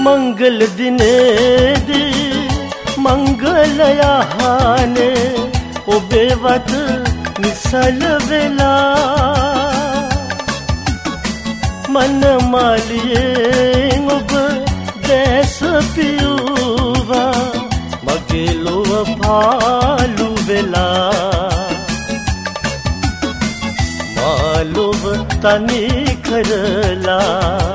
मंगल दिनेදී मंगलयाहाනේ ඔබේ වත නිසල වෙලා මනමාලියෙන් ඔබ දැස පියුවා මගේ ලොව පාළු වෙලා මා ලොව තනි කරලා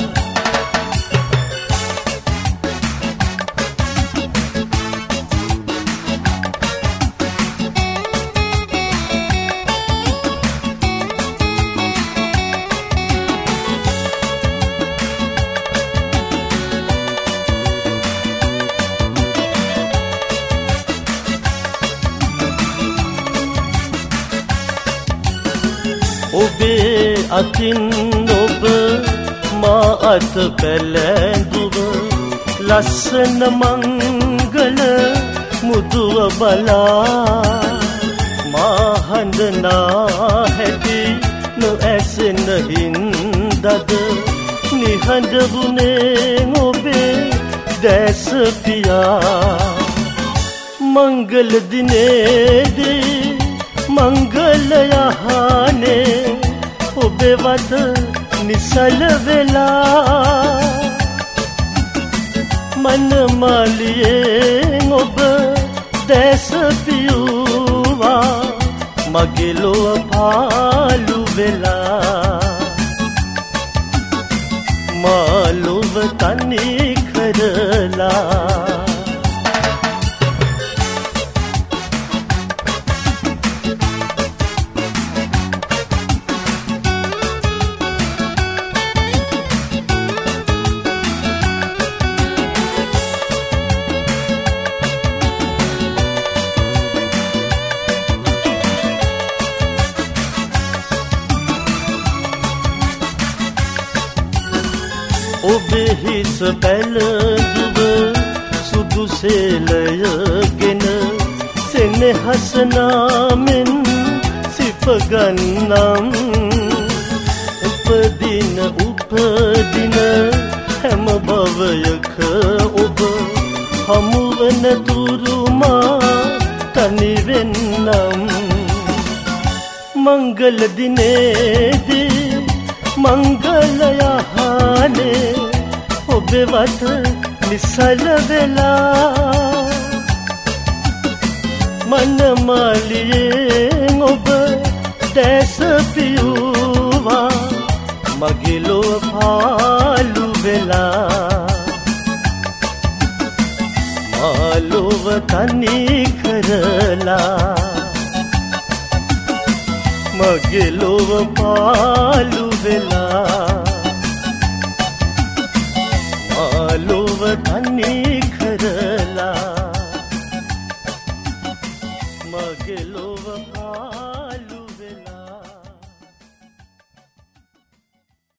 ඔබේ අතින් ඔබ මා අත පැලැඳුව ලස්සන මංගල මුදුව බලා මා හඬනා හැටි නොඇසෙන හින්දද නිහඬ වුණේ ඔබේ දැස පියා මංගල දිනේදී मंगलयाहाනේ ඔබේ වත නිසල වෙලා මනමාලියෙන් ඔබ දැස පියුවා මගේ ලොව පාළු වෙලා මා ලොව තනි කරලා ඔබේ හිස පැලඳුව සුදු සේලයගෙන සෙනෙහස නාමෙන් සිප ගන්නම් උපදින හැම භවයක ඔබ හමුවන තුරුමා තනි වෙන්නම් मंगल දිනේදී मंगलयाहाනේ ඔබේ වත නිසල වෙලා මනමාලියෙන් ඔබ දැස පියුවා මගේ ලොව පාළු වෙලා මා ලොව තනි කරලා මගේ ලොව පාළු වෙලා මා ලොව තනි කරලා